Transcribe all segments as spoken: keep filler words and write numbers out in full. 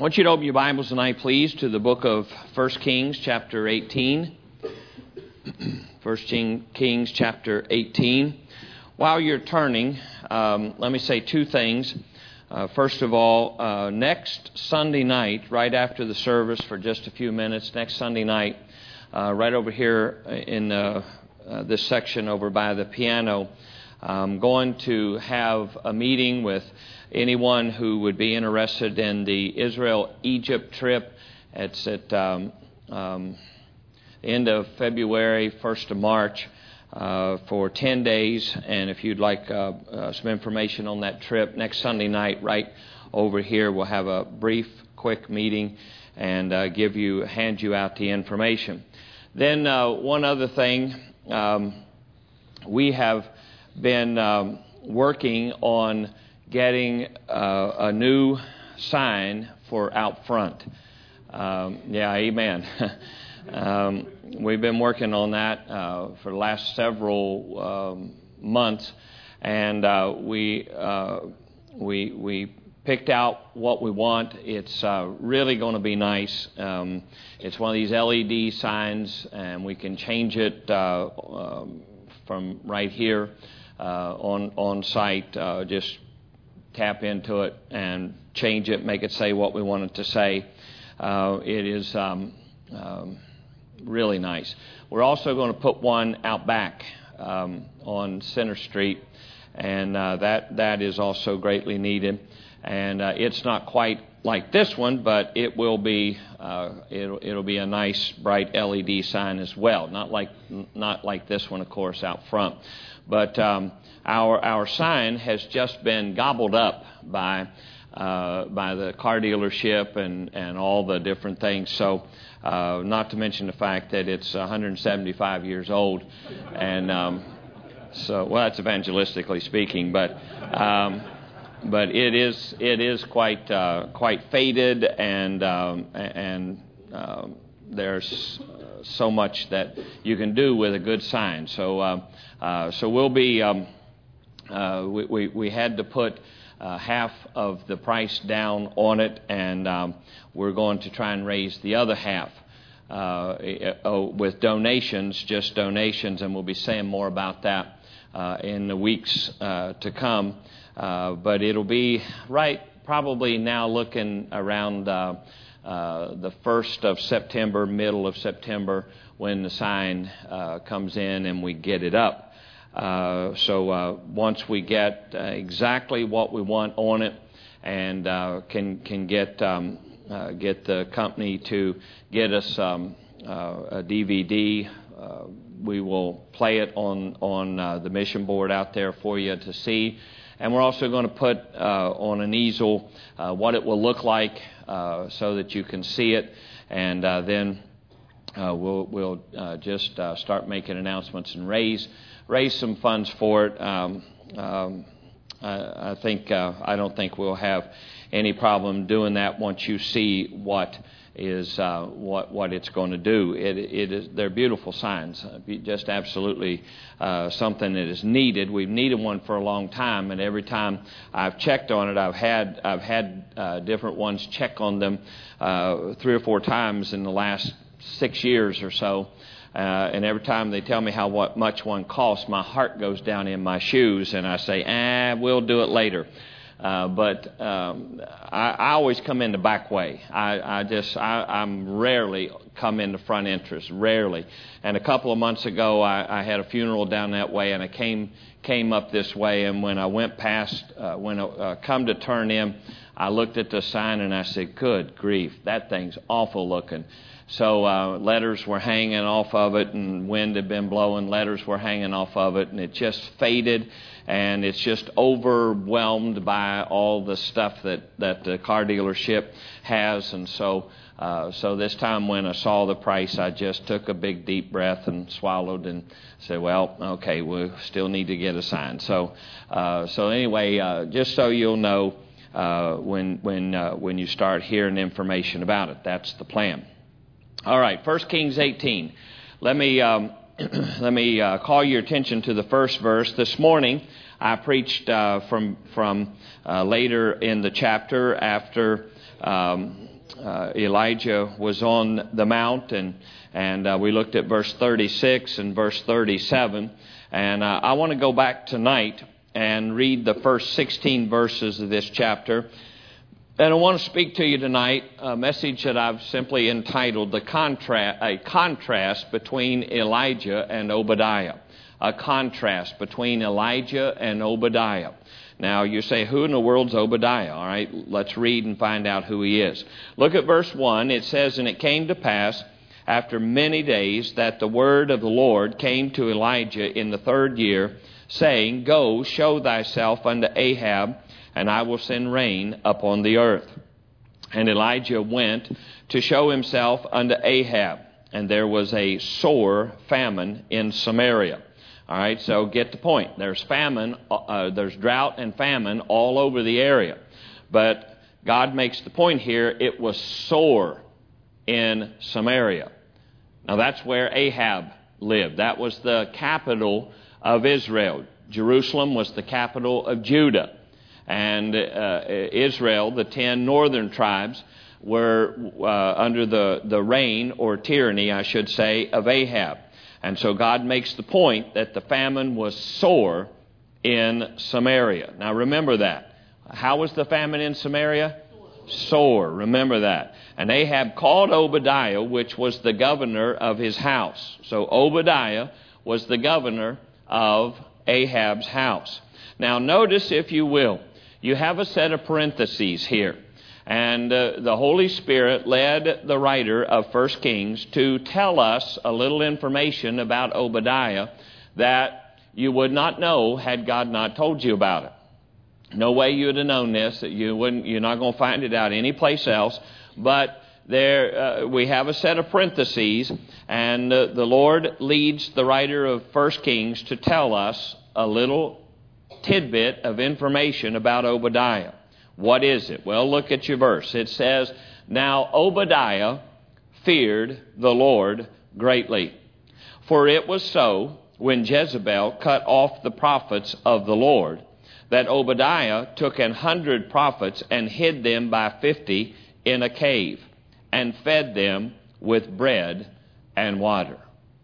I want you to open your Bibles tonight, please, to the book of First Kings, chapter eighteen. First Kings, chapter eighteen. While you're turning, um, let me say two things. Uh, first of all, uh, next Sunday night, right after the service for just a few minutes, next Sunday night, uh, right over here in uh, uh, this section over by the piano, I'm going to have a meeting with anyone who would be interested in the Israel-Egypt trip. It's at um, um, the end of February, first of March, uh, for ten days. And if you'd like uh, uh, some information on that trip, next Sunday night, right over here, we'll have a brief, quick meeting and uh, give you, hand you out the information. Then uh, one other thing, um, we have been um, working on getting uh, a new sign for out front. Um, yeah, amen. um, we've been working on that uh, for the last several um, months, and uh, we uh, we we picked out what we want. It's uh, really going to be nice. Um, it's one of these L E D signs, and we can change it uh, um, from right here uh, on on site. Uh, just tap into it and change it, make it say what we want it to say. Uh, it is um, um, really nice. We're also going to put one out back um, on Center Street, and uh, that that is also greatly needed. And uh, it's not quite like this one, but it will be uh, it'll, it'll be a nice bright L E D sign as well. Not like not like this one, of course, out front, but um, our our sign has just been gobbled up by uh, by the car dealership and, and all the different things. So, uh, not to mention the fact that it's one hundred seventy-five years old, and um, so well, that's evangelistically speaking, but. Um, But it is it is quite uh, quite faded, and um, and um, there's so much that you can do with a good sign. So uh, uh, so we'll be um, uh, we, we we had to put uh, half of the price down on it, and um, we're going to try and raise the other half uh, with donations, just donations, and we'll be saying more about that uh, in the weeks uh, to come. Uh, but it'll be right probably now looking around uh, uh, the first of September, middle of September, when the sign uh, comes in and we get it up. Uh, so uh, once we get uh, exactly what we want on it and uh, can can get um, uh, get the company to get us um, uh, a D V D, uh, we will play it on on uh, the mission board out there for you to see. And we're also going to put uh, on an easel uh, what it will look like uh, so that you can see it. And uh, then uh, we'll we'll uh, just uh, start making announcements and raise raise some funds for it. Um, um, I, I think uh, I don't think we'll have any problem doing that once you see what is uh, what what it's going to do. It it is they're beautiful signs, just absolutely uh, something that is needed. We've needed one for a long time, and every time I've checked on it, I've had I've had uh, different ones check on them uh, three or four times in the last six years or so. Uh, and every time they tell me how what much one costs, my heart goes down in my shoes, and I say, "Ah, we'll do it later." Uh, but um, I, I always come in the back way. I, I just, I, I'm rarely come in the front entrance, rarely. And a couple of months ago, I, I had a funeral down that way, and I came came up this way. And when I went past, uh, when I uh, come to turn in, I looked at the sign and I said, "Good grief, that thing's awful looking." So uh, letters were hanging off of it, and wind had been blowing. Letters were hanging off of it, and it just faded. And it's just overwhelmed by all the stuff that, that the car dealership has. And so uh, so this time when I saw the price, I just took a big deep breath and swallowed and said, well, okay, we still need to get a sign. So uh, so anyway, uh, just so you'll know uh, when when uh, when you start hearing information about it, that's the plan. All right, First Kings eighteen. Let me... Um, Let me uh, call your attention to the first verse. This morning, I preached uh, from from uh, later in the chapter after um, uh, Elijah was on the mount, and, and uh, we looked at verse thirty-six and verse thirty-seven. And uh, I want to go back tonight and read the first sixteen verses of this chapter. And I want to speak to you tonight a message that I've simply entitled the contra- a contrast between Elijah and Obadiah. A contrast between Elijah and Obadiah. Now you say, who in the world's Obadiah? All right, let's read and find out who he is. Look at verse one. It says, "And it came to pass after many days that the word of the Lord came to Elijah in the third year, saying, Go, show thyself unto Ahab, and I will send rain upon the earth. And Elijah went to show himself unto Ahab, and there was a sore famine in Samaria." All right, so get the point. There's famine, uh, there's drought and famine all over the area. But God makes the point here, it was sore in Samaria. Now that's where Ahab lived. That was the capital of Israel. Jerusalem was the capital of Judah. And uh, Israel, the ten northern tribes, were uh, under the, the reign, or tyranny, I should say, of Ahab. And so God makes the point that the famine was sore in Samaria. Now remember that. How was the famine in Samaria? Sore. Remember that. And Ahab called Obadiah, which was the governor of his house. So Obadiah was the governor of Ahab's house. Now notice, if you will, you have a set of parentheses here. And uh, the Holy Spirit led the writer of First Kings to tell us a little information about Obadiah that you would not know had God not told you about it. No way you would have known this. You wouldn't, you're not going to find it out anyplace else. But there, uh, we have a set of parentheses, and uh, the Lord leads the writer of First Kings to tell us a little tidbit of information about Obadiah. What is it? Well, look at your verse. It says, "Now Obadiah feared the Lord greatly. For it was so, when Jezebel cut off the prophets of the Lord, that Obadiah took an hundred prophets and hid them by fifty in a cave, and fed them with bread and water."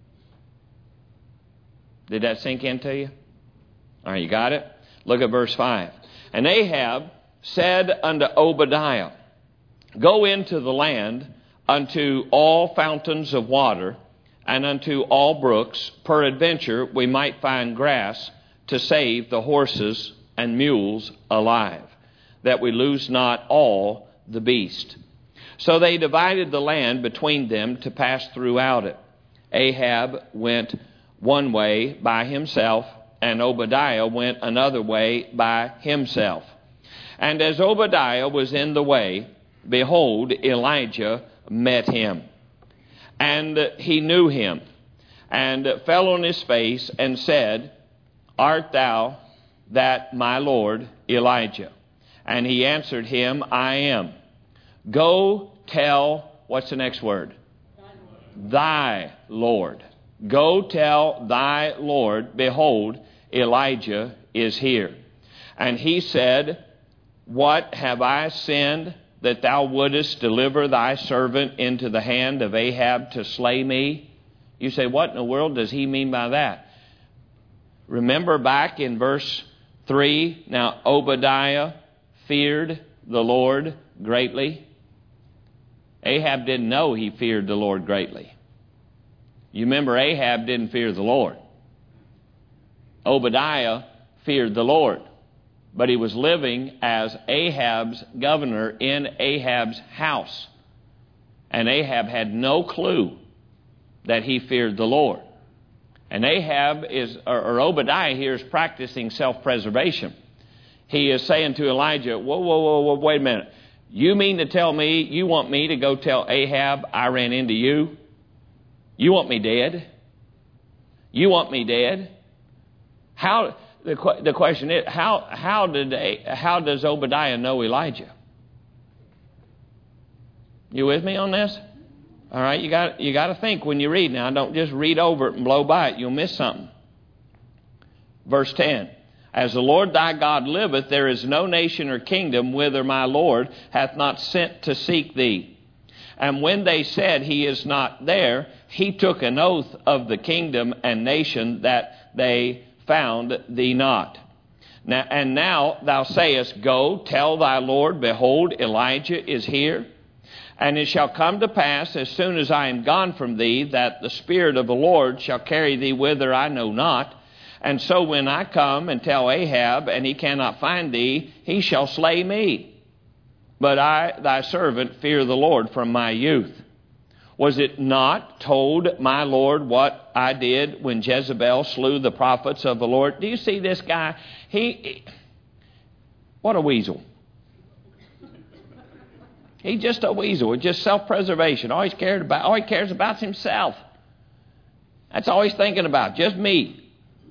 Did that sink into you? All right, you got it? Look at verse five. "And Ahab said unto Obadiah, Go into the land unto all fountains of water, and unto all brooks, peradventure we might find grass to save the horses and mules alive, that we lose not all the beast. So they divided the land between them to pass throughout it. Ahab went one way by himself, and Obadiah went another way by himself. And as Obadiah was in the way, behold, Elijah met him. And he knew him, and fell on his face, and said, Art thou that my Lord Elijah? And he answered him, I am. Go tell," what's the next word? Thy Lord. Go tell thy Lord, behold, Elijah is here. And he said, What have I sinned, that thou wouldest deliver thy servant into the hand of Ahab to slay me? You say, what in the world does he mean by that? Remember back in verse three, now Obadiah feared the Lord greatly. Ahab didn't know he feared the Lord greatly. You remember, Ahab didn't fear the Lord. Obadiah feared the Lord. But he was living as Ahab's governor in Ahab's house. And Ahab had no clue that he feared the Lord. And Ahab is, or, or Obadiah here is practicing self-preservation. He is saying to Elijah, whoa, whoa, whoa, whoa, wait a minute. You mean to tell me, you want me to go tell Ahab I ran into you? You want me dead? You want me dead? How... The, the question is, how, how, did, how does Obadiah know Elijah? You with me on this? All right, you got you got to think when you read. Now, don't just read over it and blow by it. You'll miss something. Verse ten. As the Lord thy God liveth, there is no nation or kingdom whither my Lord hath not sent to seek thee. And when they said, He is not there, he took an oath of the kingdom and nation that they found thee not. Now, and now thou sayest, Go, tell thy Lord, behold, Elijah is here. And it shall come to pass, as soon as I am gone from thee, that the Spirit of the Lord shall carry thee whither I know not. And so when I come and tell Ahab, and he cannot find thee, he shall slay me. But I, thy servant, fear the Lord from my youth. Was it not told my Lord what I did when Jezebel slew the prophets of the Lord? Do you see this guy? He, what a weasel. He's just a weasel. It's just self-preservation. All he's cared about, all he cares about is himself. That's all he's thinking about, just me.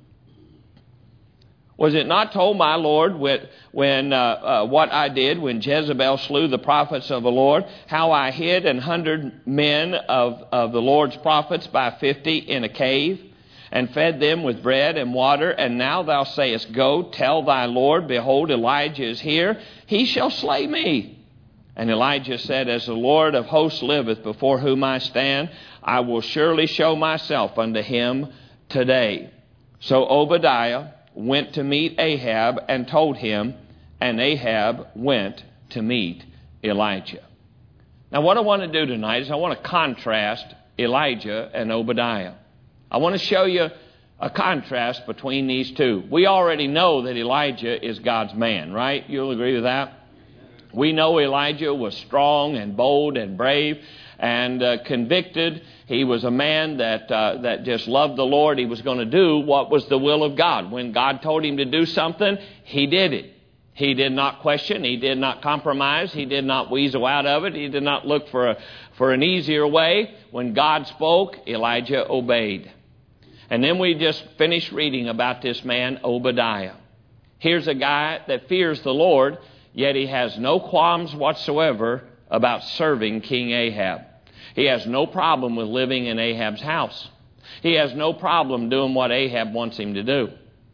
Was it not told my Lord when, when uh, uh, what I did when Jezebel slew the prophets of the Lord, how I hid an hundred men of, of the Lord's prophets by fifty in a cave, and fed them with bread and water? And now thou sayest, Go, tell thy Lord, behold, Elijah is here. He shall slay me. And Elijah said, As the Lord of hosts liveth, before whom I stand, I will surely show myself unto him today. So Obadiah went to meet Ahab and told him, and Ahab went to meet Elijah. Now what I want to do tonight is I want to contrast Elijah and Obadiah. I want to show you a contrast between these two. We already know that Elijah is God's man, right? You'll agree with that? We know Elijah was strong and bold and brave and uh, convicted. He was a man that uh, that just loved the Lord. He was going to do what was the will of God. When God told him to do something, he did it. He did not question. He did not compromise. He did not weasel out of it. He did not look for a, for an easier way. When God spoke, Elijah obeyed. And then we just finished reading about this man, Obadiah. Here's a guy that fears the Lord, yet he has no qualms whatsoever about serving King Ahab. He has no problem with living in Ahab's house. He has no problem doing what Ahab wants him to do.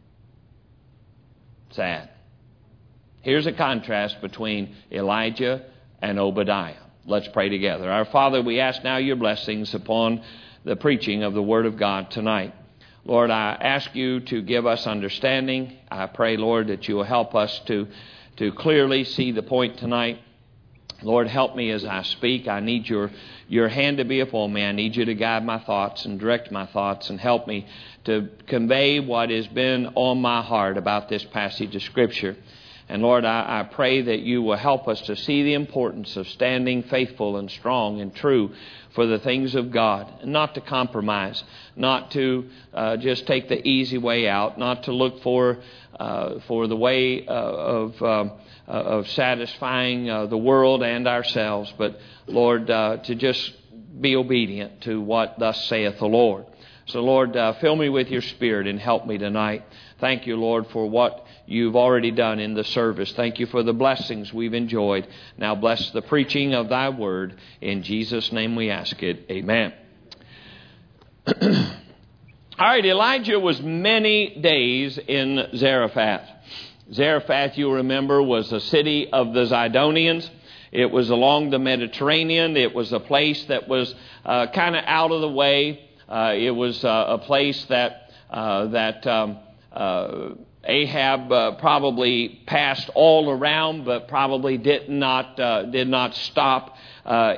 Sad. Here's a contrast between Elijah and Obadiah. Let's pray together. Our Father, we ask now your blessings upon the preaching of the Word of God tonight. Lord, I ask you to give us understanding. I pray, Lord, that you will help us to, to clearly see the point tonight. Lord, help me as I speak. I need your, your hand to be upon me. I need you to guide my thoughts and direct my thoughts and help me to convey what has been on my heart about this passage of Scripture. And Lord, I, I pray that you will help us to see the importance of standing faithful and strong and true for the things of God, and not to compromise, not to uh, just take the easy way out, not to look for uh, for the way uh, of uh, of satisfying uh, the world and ourselves, but Lord, uh, to just be obedient to what thus saith the Lord. So Lord, uh, fill me with your Spirit and help me tonight. Thank you, Lord, for what you've already done in the service. Thank you for the blessings we've enjoyed. Now bless the preaching of thy word. In Jesus' name we ask it. Amen. All right, Elijah was many days in Zarephath. Zarephath, you remember, was a city of the Zidonians. It was along the Mediterranean. It was a place that was uh, kind of out of the way. Uh, it was uh, a place that uh, that um, uh, Ahab uh, probably passed all around, but probably did not uh, did not stop uh, uh,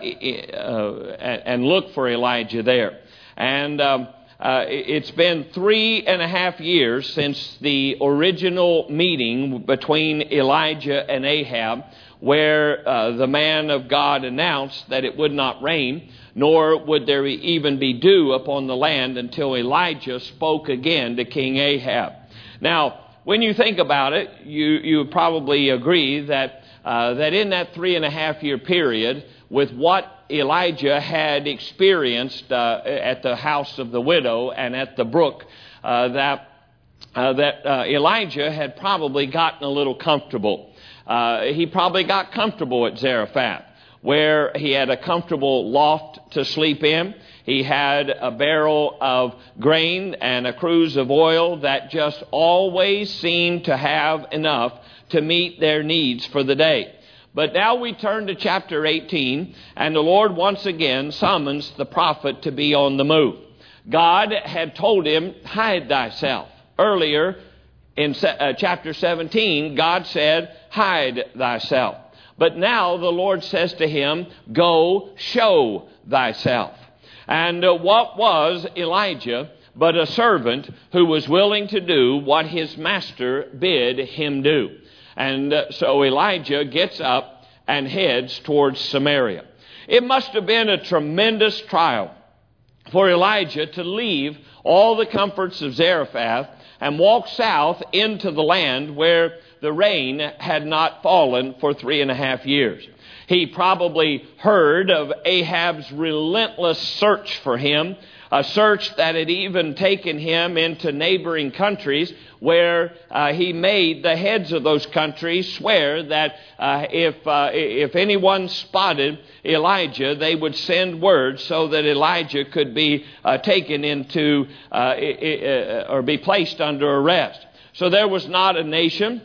and look for Elijah there. And um, uh, it's been three and a half years since the original meeting between Elijah and Ahab, where uh, the man of God announced that it would not rain, nor would there even be dew upon the land until Elijah spoke again to King Ahab. Now, when you think about it, you, you would probably agree that uh, that in that three and a half year period, with what Elijah had experienced uh, at the house of the widow and at the brook, uh, that uh, that uh, Elijah had probably gotten a little comfortable. Uh, he probably got comfortable at Zarephath. where he had a comfortable loft to sleep in. He had a barrel of grain and a cruse of oil that just always seemed to have enough to meet their needs for the day. But now we turn to chapter eighteen, and the Lord once again summons the prophet to be on the move. God had told him, hide thyself. Earlier in uh, chapter seventeen, God said, hide thyself. But now the Lord says to him, go show thyself. And uh, what was Elijah but a servant who was willing to do what his master bid him do? And uh, so Elijah gets up and heads towards Samaria. It must have been a tremendous trial for Elijah to leave all the comforts of Zarephath and walk south into the land where the rain had not fallen for three and a half years. He probably heard of Ahab's relentless search for him, a search that had even taken him into neighboring countries where uh, he made the heads of those countries swear that uh, if uh, if anyone spotted Elijah, they would send word so that Elijah could be uh, taken into uh, or be placed under arrest. So there was not a nation,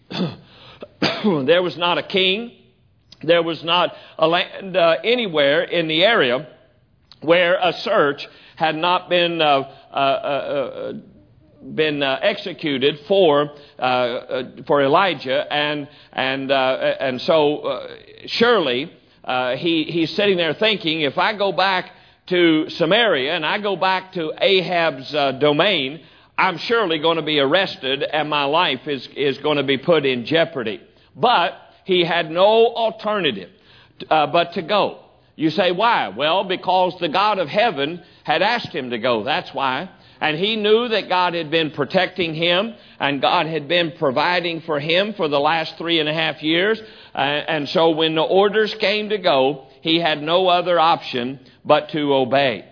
there was not a king, there was not a land uh, anywhere in the area where a search had not been uh, uh, uh, been uh, executed for uh, uh, for Elijah, and and uh, and so uh, surely uh, he he's sitting there thinking, if I go back to Samaria and I go back to Ahab's uh, domain, I'm surely going to be arrested and my life is is going to be put in jeopardy. But he had no alternative uh, but to go. You say, why? Well, because the God of heaven had asked him to go. That's why. And he knew that God had been protecting him and God had been providing for him for the last three and a half years. Uh, and so when the orders came to go, he had no other option but to obey.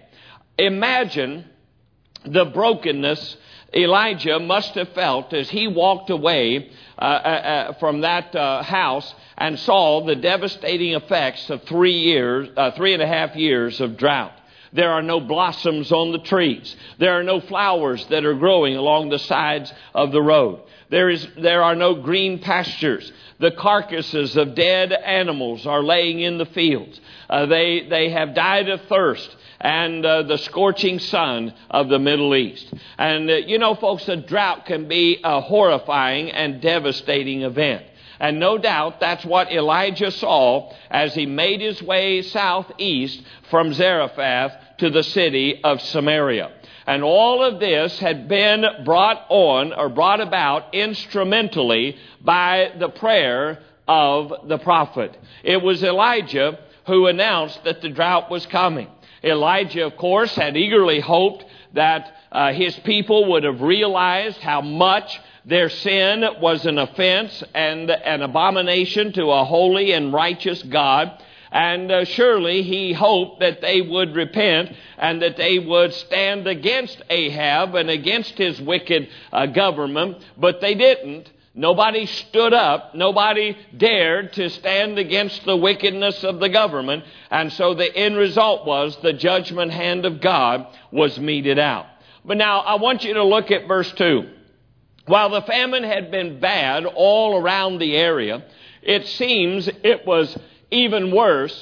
Imagine the brokenness Elijah must have felt as he walked away uh, uh, from that uh, house and saw the devastating effects of three years, uh, three and a half years of drought. There are no blossoms on the trees. There are no flowers that are growing along the sides of the road. There is, there are no green pastures. The carcasses of dead animals are laying in the fields. Uh, they, they have died of thirst and uh, the scorching sun of the Middle East. And, uh, you know, folks, a drought can be a horrifying and devastating event. And no doubt that's what Elijah saw as he made his way southeast from Zarephath to the city of Samaria. And all of this had been brought on or brought about instrumentally by the prayer of the prophet. It was Elijah who announced that the drought was coming. Elijah, of course, had eagerly hoped that uh, his people would have realized how much their sin was an offense and an abomination to a holy and righteous God. And uh, surely he hoped that they would repent and that they would stand against Ahab and against his wicked uh, government. But they didn't. Nobody stood up. Nobody dared to stand against the wickedness of the government. And so the end result was the judgment hand of God was meted out. But now I want you to look at verse two. While the famine had been bad all around the area, it seems it was even worse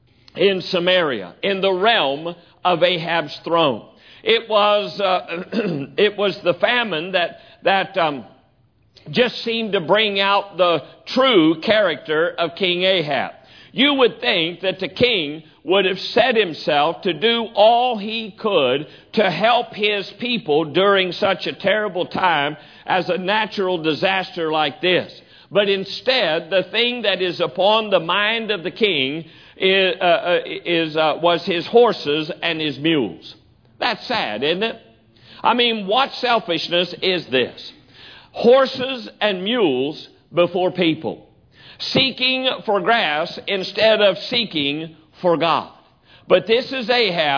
in Samaria, in the realm of Ahab's throne. It was uh, it was the famine that that um, just seemed to bring out the true character of King Ahab. You would think that the king would have set himself to do all he could to help his people during such a terrible time as a natural disaster like this. But instead, the thing that is upon the mind of the king is, uh, is uh, was his horses and his mules. That's sad, isn't it? I mean, what selfishness is this? Horses and mules before people. Seeking for grass instead of seeking for God. But this is Ahab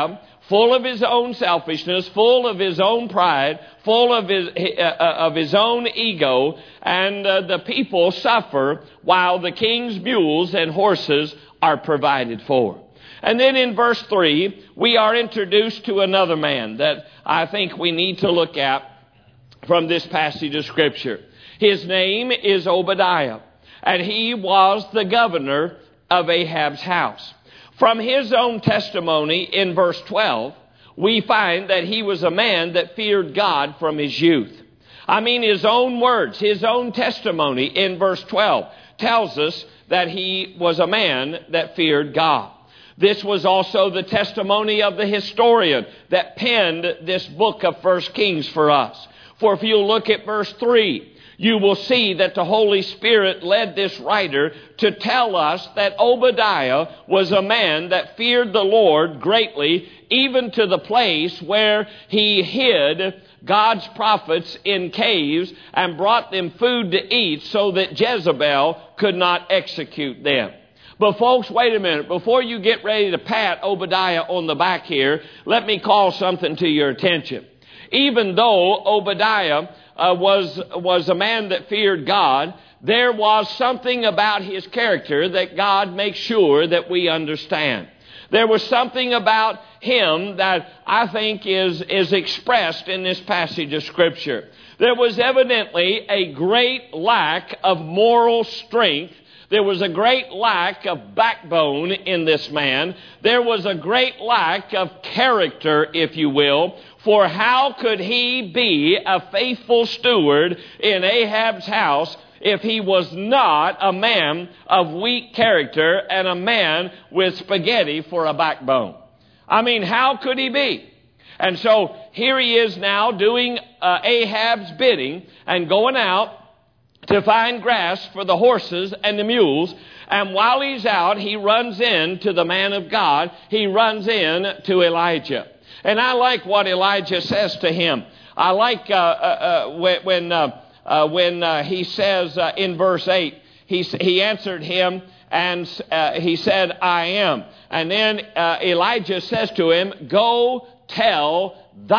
full of his own selfishness, full of his own pride, full of his, uh, of his own ego, and uh, the people suffer while the king's mules and horses are provided for. And then in verse three, we are introduced to another man that I think we need to look at from this passage of Scripture. His name is Obadiah, and he was the governor of Ahab's house. From his own testimony in verse twelve, we find that he was a man that feared God from his youth. I mean, his own words, his own testimony in verse twelve tells us that he was a man that feared God. This was also the testimony of the historian that penned this book of First Kings for us. For if you look at verse three, you will see that the Holy Spirit led this writer to tell us that Obadiah was a man that feared the Lord greatly, even to the place where he hid God's prophets in caves and brought them food to eat so that Jezebel could not execute them. But folks, wait a minute. Before you get ready to pat Obadiah on the back here, let me call something to your attention. Even though Obadiah uh, was, was a man that feared God, there was something about his character that God makes sure that we understand. There was something about him that I think is, is expressed in this passage of Scripture. There was evidently a great lack of moral strength. There was a great lack of backbone in this man. There was a great lack of character, if you will. For how could he be a faithful steward in Ahab's house if he was not a man of weak character and a man with spaghetti for a backbone? I mean, how could he be? And so here he is now doing uh, Ahab's bidding and going out to find grass for the horses and the mules. And while he's out, he runs in to the man of God. He runs in to Elijah. And I like what Elijah says to him. I like uh, uh, uh, when uh, uh, when uh, he says uh, in verse eight, he, he answered him and uh, he said, I am. And then uh, Elijah says to him, go tell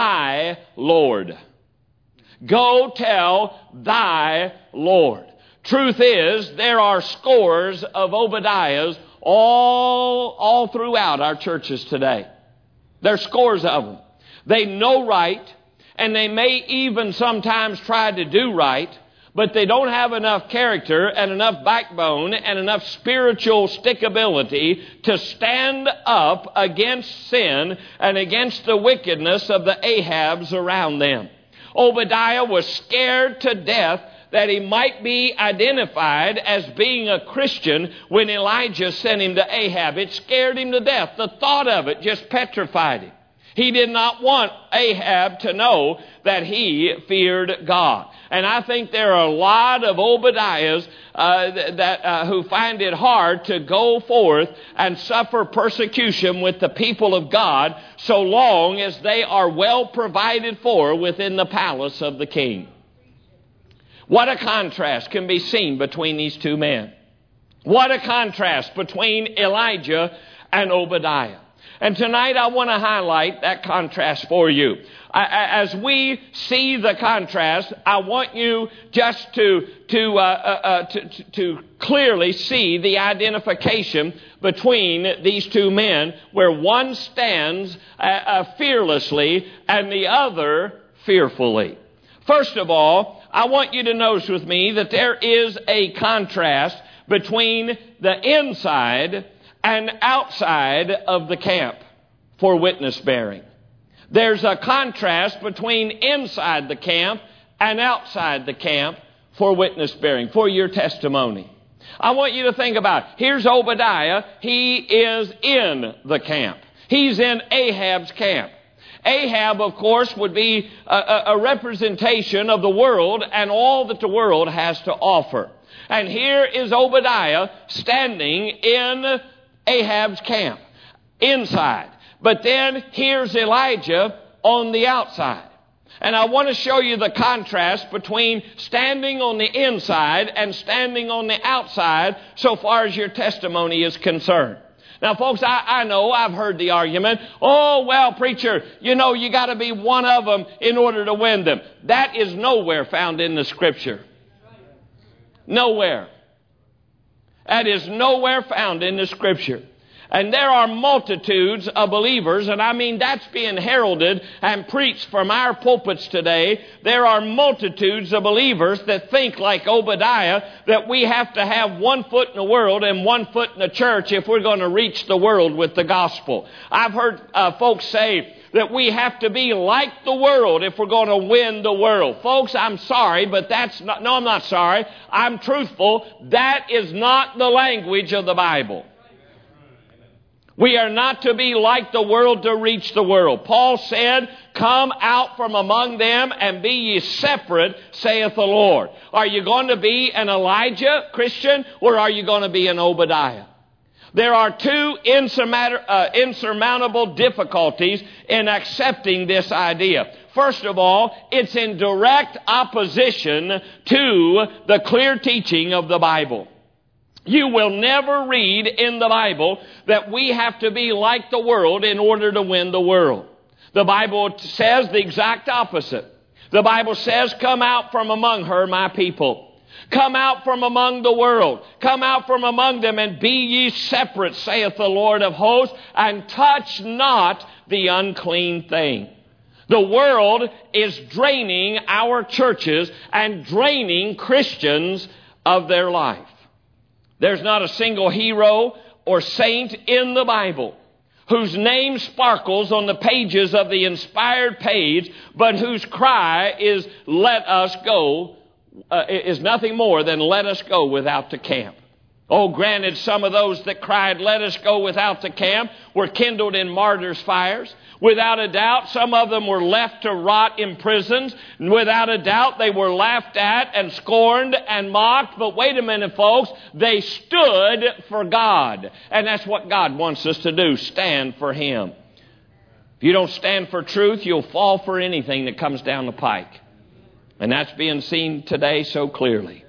thy Lord. Go tell thy Lord. Truth is, there are scores of Obadiahs all, all throughout our churches today. There's scores of them. They know right, and they may even sometimes try to do right, but they don't have enough character and enough backbone and enough spiritual stickability to stand up against sin and against the wickedness of the Ahabs around them. Obadiah was scared to death that he might be identified as being a Christian when Elijah sent him to Ahab. It scared him to death. The thought of it just petrified him. He did not want Ahab to know that he feared God. And I think there are a lot of Obadiahs uh, that uh, who find it hard to go forth and suffer persecution with the people of God so long as they are well provided for within the palace of the king. What a contrast can be seen between these two men. What a contrast between Elijah and Obadiah. And tonight I want to highlight that contrast for you. As we see the contrast, I want you just to, to, uh, uh, to, to clearly see the identification between these two men, where one stands uh, uh, fearlessly and the other fearfully. First of all, I want you to notice with me that there is a contrast between the inside and outside of the camp for witness bearing. There's a contrast between inside the camp and outside the camp for witness bearing, for your testimony. I want you to think about it. Here's Obadiah. He is in the camp. He's in Ahab's camp. Ahab, of course, would be a, a representation of the world and all that the world has to offer. And here is Obadiah standing in Ahab's camp, inside. But then here's Elijah on the outside. And I want to show you the contrast between standing on the inside and standing on the outside so far as your testimony is concerned. Now, folks, I, I know I've heard the argument, oh, well, preacher, you know, you got to be one of them in order to win them. That is nowhere found in the Scripture. Nowhere. That is nowhere found in the Scripture. And there are multitudes of believers, and I mean that's being heralded and preached from our pulpits today. There are multitudes of believers that think like Obadiah, that we have to have one foot in the world and one foot in the church if we're going to reach the world with the gospel. I've heard uh, folks say that we have to be like the world if we're going to win the world. Folks, I'm sorry, but that's not, no, I'm not sorry. I'm truthful. That is not the language of the Bible. We are not to be like the world to reach the world. Paul said, come out from among them and be ye separate, saith the Lord. Are you going to be an Elijah, Christian, or are you going to be an Obadiah? There are two insurmountable difficulties in accepting this idea. First of all, it's in direct opposition to the clear teaching of the Bible. You will never read in the Bible that we have to be like the world in order to win the world. The Bible says the exact opposite. The Bible says, come out from among her, my people. Come out from among the world. Come out from among them and be ye separate, saith the Lord of hosts, and touch not the unclean thing. The world is draining our churches and draining Christians of their life. There's not a single hero or saint in the Bible whose name sparkles on the pages of the inspired page, but whose cry is, let us go, uh, is nothing more than let us go without the camp. Oh, granted, some of those that cried, let us go without the camp, were kindled in martyrs' fires. Without a doubt, some of them were left to rot in prisons. Without a doubt, they were laughed at and scorned and mocked. But wait a minute, folks, they stood for God. And that's what God wants us to do, stand for Him. If you don't stand for truth, you'll fall for anything that comes down the pike. And that's being seen today so clearly.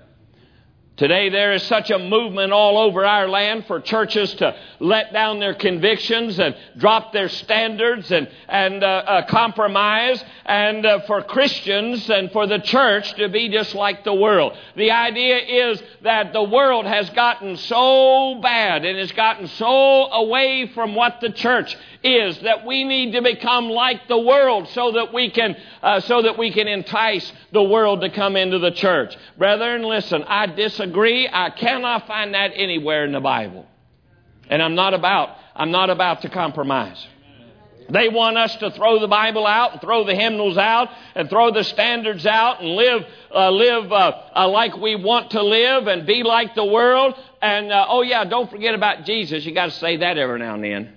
Today there is such a movement all over our land for churches to let down their convictions and drop their standards and, and uh, uh, compromise, and uh, for Christians and for the church to be just like the world. The idea is that the world has gotten so bad and has gotten so away from what the church is that we need to become like the world so that we can uh, so that we can entice the world to come into the church. Brethren, listen, I disagree. I cannot find that anywhere in the Bible. And I'm not about I'm not about to compromise. They want us to throw the Bible out and throw the hymnals out and throw the standards out and live uh, live uh, uh, like we want to live and be like the world. And, uh, oh yeah, don't forget about Jesus. You got to say that every now and then.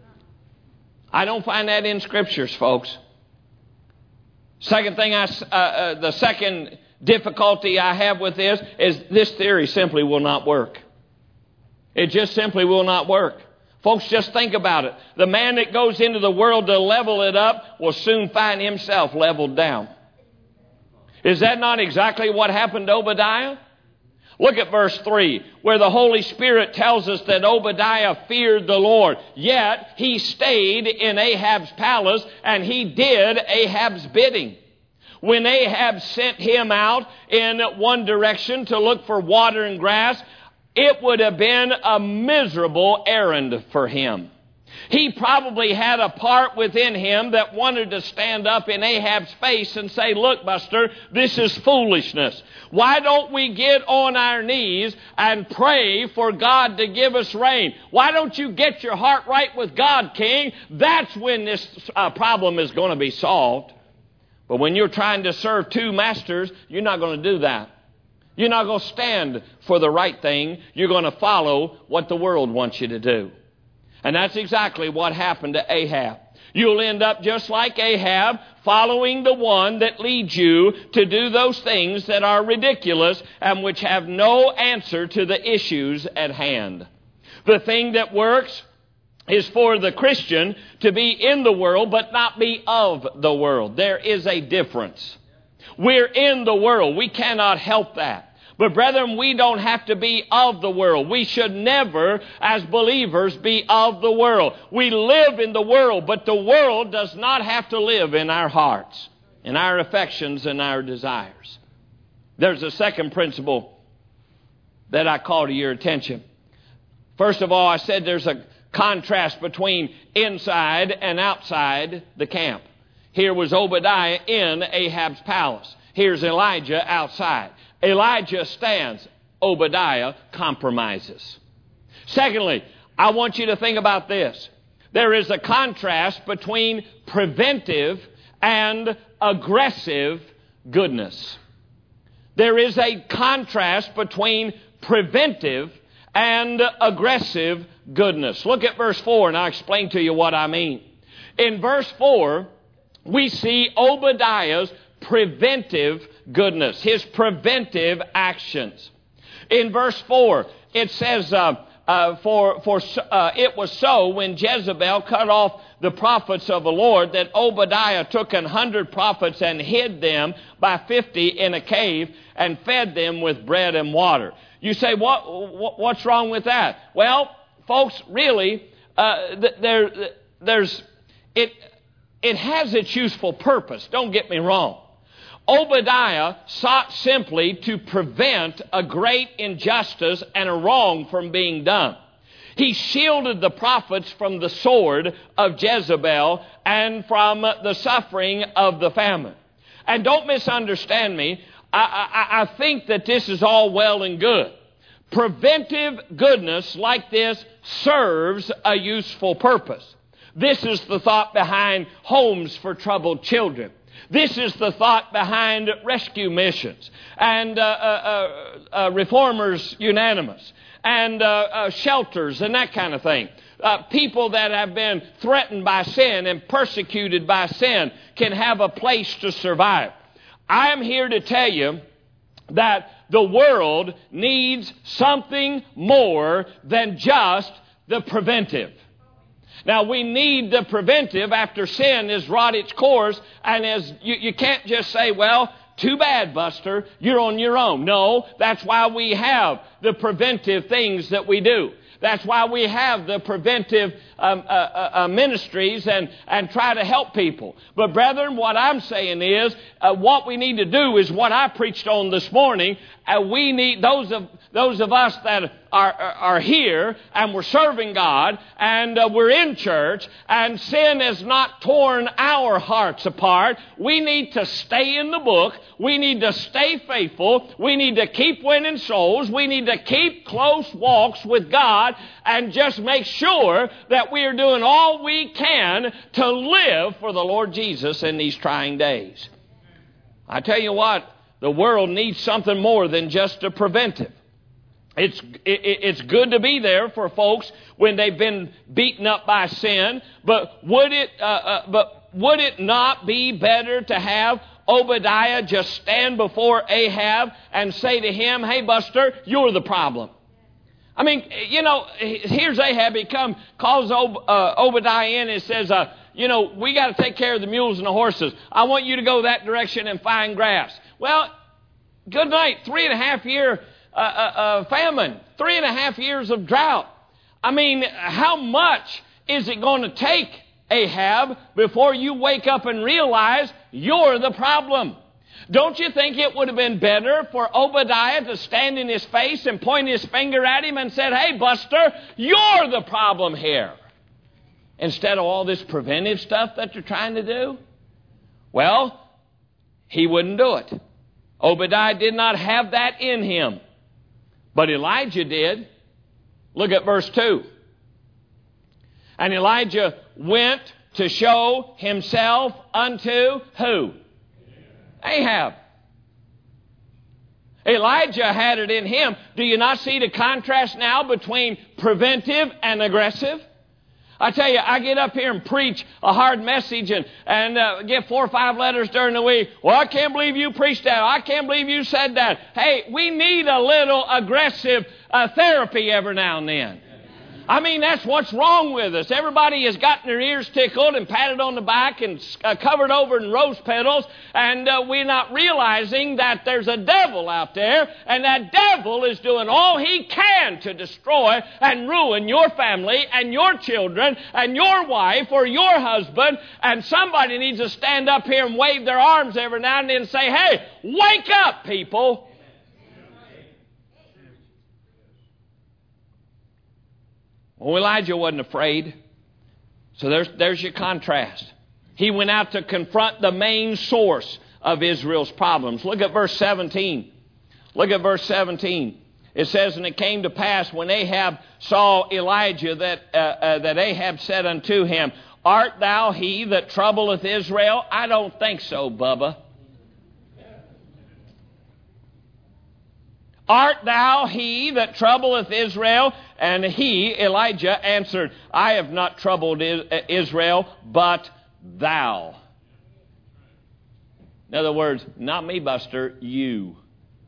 I don't find that in Scriptures, folks. Second thing, I, uh, uh, the second difficulty I have with this is this theory simply will not work. It just simply will not work. Folks, just think about it. The man that goes into the world to level it up will soon find himself leveled down. Is that not exactly what happened to Obadiah? Look at verse three, where the Holy Spirit tells us that Obadiah feared the Lord. Yet he stayed in Ahab's palace and he did Ahab's bidding. When Ahab sent him out in one direction to look for water and grass, it would have been a miserable errand for him. He probably had a part within him that wanted to stand up in Ahab's face and say, look, Buster, this is foolishness. Why don't we get on our knees and pray for God to give us rain? Why don't you get your heart right with God, King? That's when this uh, problem is going to be solved. But when you're trying to serve two masters, you're not going to do that. You're not going to stand for the right thing. You're going to follow what the world wants you to do. And that's exactly what happened to Ahab. You'll end up just like Ahab, following the one that leads you to do those things that are ridiculous and which have no answer to the issues at hand. The thing that works is for the Christian to be in the world but not be of the world. There is a difference. We're in the world. We cannot help that. But brethren, we don't have to be of the world. We should never, as believers, be of the world. We live in the world, but the world does not have to live in our hearts, in our affections and our desires. There's a second principle that I call to your attention. First of all, I said there's a contrast between inside and outside the camp. Here was Obadiah in Ahab's palace. Here's Elijah outside. Elijah stands. Obadiah compromises. Secondly, I want you to think about this. There is a contrast between preventive and aggressive goodness. There is a contrast between preventive and aggressive goodness. Look at verse four and I'll explain to you what I mean. In verse four, we see Obadiah's preventive goodness, his preventive actions. In verse four, it says, uh, uh, for, for uh, it was so when Jezebel cut off the prophets of the Lord that Obadiah took an hundred prophets and hid them by fifty in a cave and fed them with bread and water. You say, what, what what's wrong with that? Well, folks, really, uh, there, there's, it, it has its useful purpose. Don't get me wrong. Obadiah sought simply to prevent a great injustice and a wrong from being done. He shielded the prophets from the sword of Jezebel and from the suffering of the famine. And don't misunderstand me. I, I, I think that this is all well and good. Preventive goodness like this serves a useful purpose. This is the thought behind homes for troubled children. This is the thought behind rescue missions and uh, uh, uh, Reformers Unanimous and uh, uh, shelters and that kind of thing. Uh, people that have been threatened by sin and persecuted by sin can have a place to survive. I am here to tell you that the world needs something more than just the preventive. Now, we need the preventive after sin has wrought its course, and as you, you can't just say, well, too bad, Buster, you're on your own. No, that's why we have the preventive things that we do. That's why we have the preventive um, uh, uh, uh, ministries and, and try to help people. But brethren, what I'm saying is uh, what we need to do is what I preached on this morning. Uh, we need those of those of us that are, are here and we're serving God and uh, we're in church and sin has not torn our hearts apart. We need to stay in the book. We need to stay faithful. We need to keep winning souls. We need to keep close walks with God and just make sure that we are doing all we can to live for the Lord Jesus in these trying days. I tell you what, the world needs something more than just a preventive. It's, it, it's good to be there for folks when they've been beaten up by sin, but would it, uh, uh, but would it not be better to have Obadiah just stand before Ahab and say to him, hey, Buster, you're the problem? I mean, you know, here's Ahab. He comes, calls Ob, uh, Obadiah in and says, uh, you know, we got to take care of the mules and the horses. I want you to go that direction and find grass. Well, good night. Three and a half year uh, uh, uh, famine. Three and a half years of drought. I mean, how much is it going to take, Ahab, before you wake up and realize you're the problem? Don't you think it would have been better for Obadiah to stand in his face and point his finger at him and said, hey, Buster, you're the problem here, instead of all this preventive stuff that they're trying to do? Well, he wouldn't do it. Obadiah did not have that in him, but Elijah did. Look at verse two. And Elijah went to show himself unto who? Ahab. Elijah had it in him. Do you not see the contrast now between preventive and aggressive? I tell you, I get up here and preach a hard message and, and uh, get four or five letters during the week. Well, I can't believe you preached that. I can't believe you said that. Hey, we need a little aggressive uh, therapy every now and then. I mean, that's what's wrong with us. Everybody has gotten their ears tickled and patted on the back and uh, covered over in rose petals, and uh, we're not realizing that there's a devil out there, and that devil is doing all he can to destroy and ruin your family and your children and your wife or your husband, and somebody needs to stand up here and wave their arms every now and then and say, hey, wake up, people. Well, Elijah wasn't afraid. So there's, there's your contrast. He went out to confront the main source of Israel's problems. Look at verse seventeen. Look at verse seventeen. It says, and it came to pass when Ahab saw Elijah that, uh, uh, that Ahab said unto him, art thou he that troubleth Israel? I don't think so, Bubba. Art thou he that troubleth Israel? And he, Elijah, answered, I have not troubled Israel, but thou. In other words, not me, Buster, you.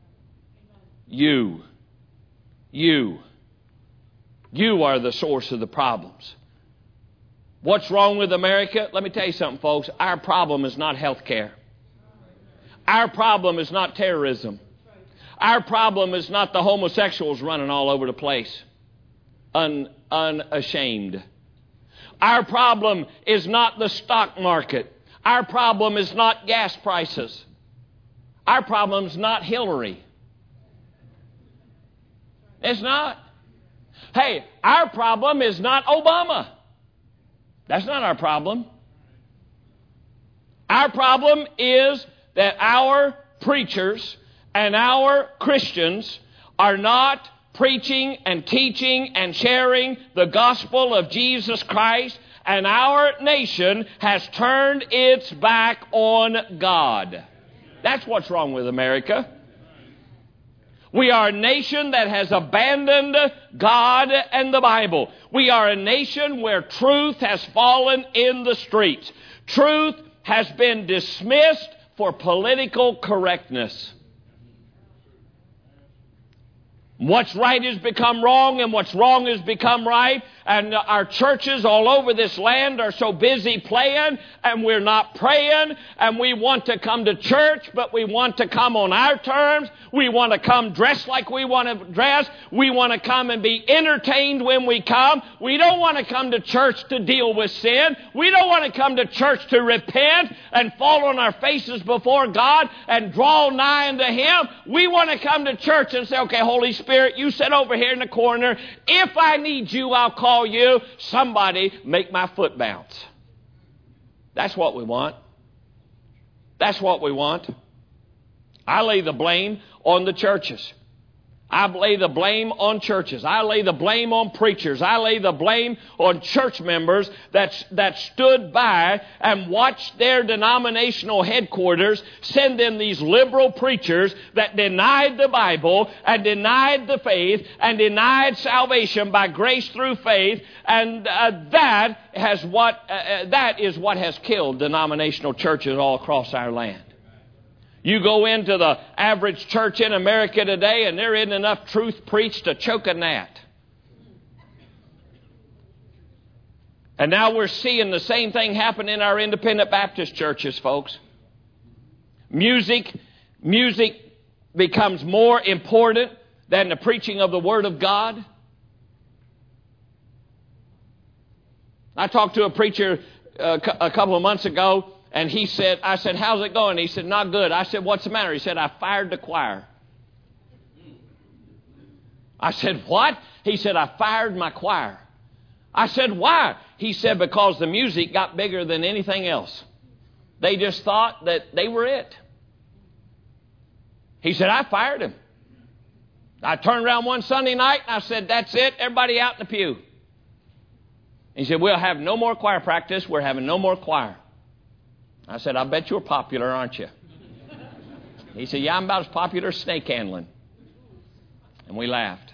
You. You. You are the source of the problems. What's wrong with America? Let me tell you something, folks. Our problem is not health care. Our problem is not terrorism. Our problem is not the homosexuals running all over the place, un, unashamed. Our problem is not the stock market. Our problem is not gas prices. Our problem is not Hillary. It's not. Hey, our problem is not Obama. That's not our problem. Our problem is that our preachers and our Christians are not preaching and teaching and sharing the gospel of Jesus Christ, and our nation has turned its back on God. That's what's wrong with America. We are a nation that has abandoned God and the Bible. We are a nation where truth has fallen in the streets. Truth has been dismissed for political correctness. What's right has become wrong, and what's wrong has become right. And our churches all over this land are so busy playing, and we're not praying, and we want to come to church, but we want to come on our terms. We want to come dressed like we want to dress. We want to come and be entertained when we come. We don't want to come to church to deal with sin. We don't want to come to church to repent and fall on our faces before God and draw nigh unto Him. We want to come to church and say, okay, Holy Spirit, you sit over here in the corner. If I need you, I'll call you. Somebody make my foot bounce. That's what we want. That's what we want. I lay the blame on the churches. I lay the blame on churches. I lay the blame on preachers. I lay the blame on church members that, that stood by and watched their denominational headquarters send in these liberal preachers that denied the Bible and denied the faith and denied salvation by grace through faith. And uh, that has what uh, that is what has killed denominational churches all across our land. You go into the average church in America today, and there isn't enough truth preached to choke a gnat. And now we're seeing the same thing happen in our independent Baptist churches, folks. Music, music becomes more important than the preaching of the Word of God. I talked to a preacher uh, a couple of months ago. And he said, I said, how's it going? He said, not good. I said, what's the matter? He said, I fired the choir. I said, what? He said, I fired my choir. I said, why? He said, because the music got bigger than anything else. They just thought that they were it. He said, I fired him. I turned around one Sunday night and I said, that's it. Everybody out in the pew. He said, we'll have no more choir practice. We're having no more choir. I said, I bet you're popular, aren't you? He said, yeah, I'm about as popular as snake handling. And we laughed.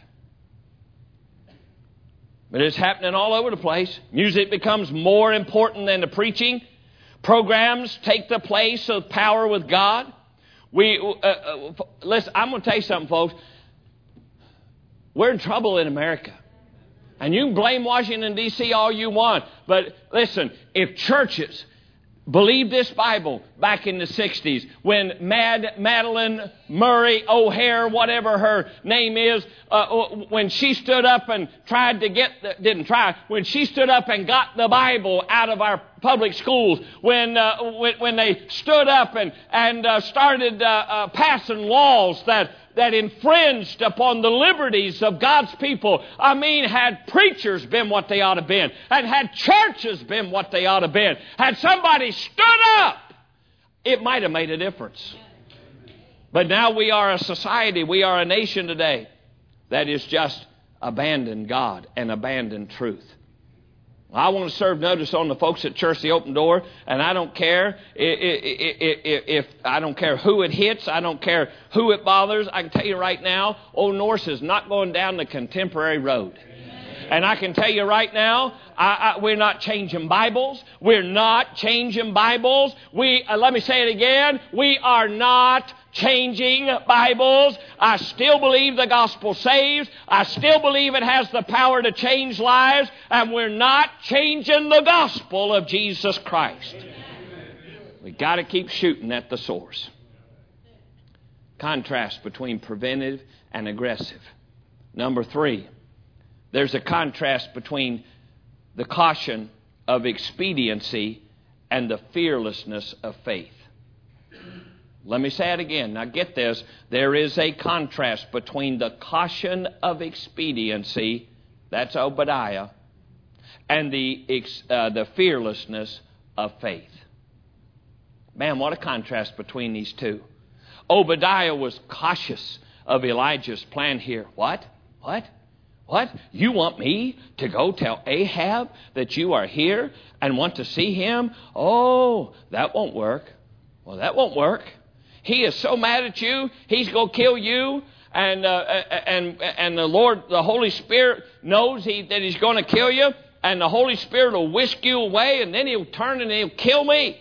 But it's happening all over the place. Music becomes more important than the preaching. Programs take the place of power with God. We uh, uh, listen, I'm going to tell you something, folks. We're in trouble in America. And you can blame Washington, D C all you want. But listen, if churches believe this Bible back in the sixties when Mad Madeline Murray O'Hare, whatever her name is, uh, when she stood up and tried to get, the, didn't try, when she stood up and got the Bible out of our public schools, when uh, when, when they stood up and, and uh, started uh, uh, passing laws that that infringed upon the liberties of God's people. I mean, had preachers been what they ought to been, and had churches been what they ought to been, had somebody stood up, it might have made a difference. But now we are a society, we are a nation today that is just abandoned God and abandoned truth. I want to serve notice on the folks at Church the Open Door, and I don't care if, if, if I don't care who it hits, I don't care who it bothers. I can tell you right now, Old Norse is not going down the contemporary road. And I can tell you right now, I, I, we're not changing Bibles. We're not changing Bibles. We uh, let me say it again. We are not changing Bibles. I still believe the gospel saves. I still believe it has the power to change lives. And we're not changing the gospel of Jesus Christ. We've got to keep shooting at the source. Contrast between preventive and aggressive. Number three, there's a contrast between the caution of expediency and the fearlessness of faith. Let me say it again. Now get this. There is a contrast between the caution of expediency, that's Obadiah, and the, uh, the fearlessness of faith. Man, what a contrast between these two. Obadiah was cautious of Elijah's plan here. What? What? What? You want me to go tell Ahab that you are here and want to see him? Oh, that won't work. Well, that won't work. He is so mad at you, he's going to kill you. And uh, and and the Lord, the Holy Spirit knows he, that he's going to kill you. And the Holy Spirit will whisk you away, and then he'll turn and he'll kill me.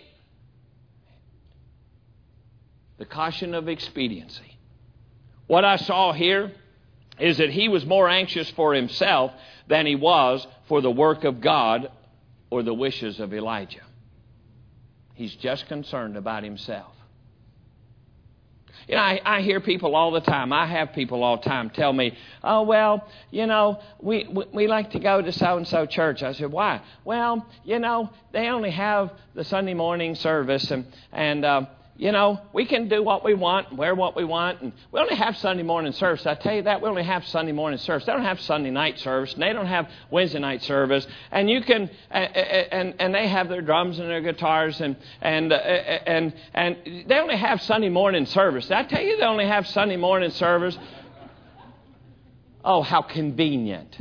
The caution of expediency. What I saw here is that he was more anxious for himself than he was for the work of God or the wishes of Elijah. He's just concerned about himself. You know, I, I hear people all the time. I have people all the time tell me, oh, well, you know, we, we, we like to go to so-and-so church. I said, why? Well, you know, they only have the Sunday morning service, and, and uh, you know, we can do what we want, wear what we want, and we only have Sunday morning service. I tell you that, we only have Sunday morning service. They don't have Sunday night service, and they don't have Wednesday night service, and you can, and and they have their drums and their guitars, and and and and they only have Sunday morning service. Did I tell you they only have Sunday morning service? Oh, how convenient.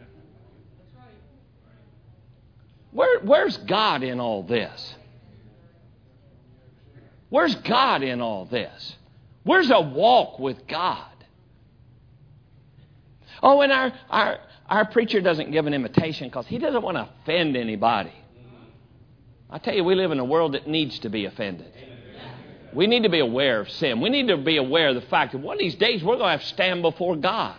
Where where's God in all this? Where's God in all this? Where's a walk with God? Oh, and our our, our preacher doesn't give an invitation because he doesn't want to offend anybody. I tell you, we live in a world that needs to be offended. We need to be aware of sin. We need to be aware of the fact that one of these days we're going to have to stand before God.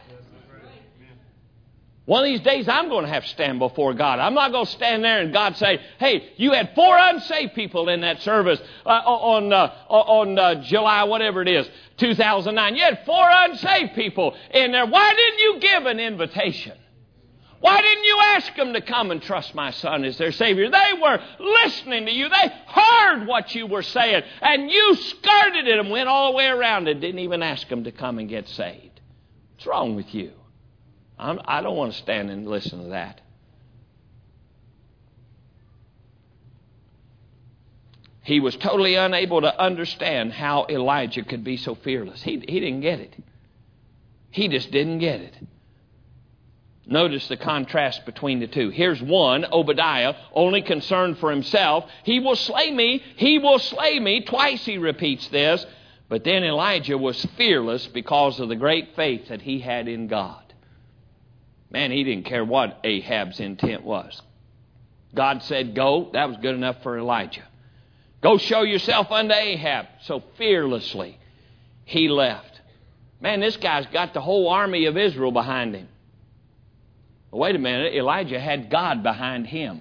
One of these days I'm going to have to stand before God. I'm not going to stand there and God say, hey, you had four unsaved people in that service uh, on uh, on uh, July, whatever it is, two thousand nine. You had four unsaved people in there. Why didn't you give an invitation? Why didn't you ask them to come and trust my son as their Savior? They were listening to you. They heard what you were saying. And you skirted it and went all the way around it. Didn't even ask them to come and get saved. What's wrong with you? I'm, I don't want to stand and listen to that. He was totally unable to understand how Elijah could be so fearless. He, he didn't get it. He just didn't get it. Notice the contrast between the two. Here's one, Obadiah, only concerned for himself. He will slay me. He will slay me. Twice he repeats this. But then Elijah was fearless because of the great faith that he had in God. Man, he didn't care what Ahab's intent was. God said, go. That was good enough for Elijah. Go show yourself unto Ahab. So fearlessly, he left. Man, this guy's got the whole army of Israel behind him. Wait a minute, Elijah had God behind him.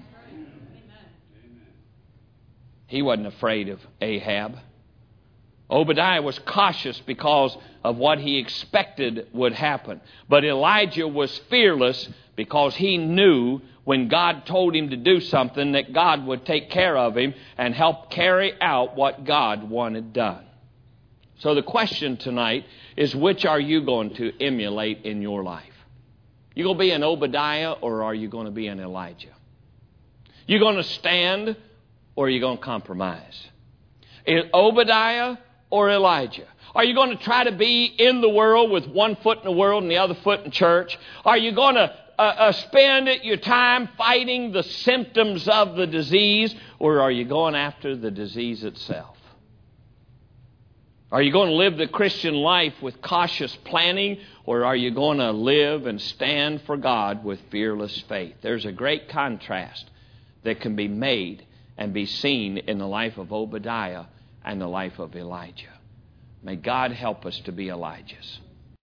He wasn't afraid of Ahab. Obadiah was cautious because of what he expected would happen. But Elijah was fearless because he knew when God told him to do something that God would take care of him and help carry out what God wanted done. So the question tonight is, which are you going to emulate in your life? You going to be an Obadiah, or are you going to be an Elijah? You going to stand, or are you going to compromise? Is Obadiah or Elijah? Are you going to try to be in the world with one foot in the world and the other foot in church? Are you going to uh, uh, spend your time fighting the symptoms of the disease, or are you going after the disease itself? Are you going to live the Christian life with cautious planning, or are you going to live and stand for God with fearless faith? There's a great contrast that can be made and be seen in the life of Obadiah and the life of Elijah. May God help us to be Elijahs.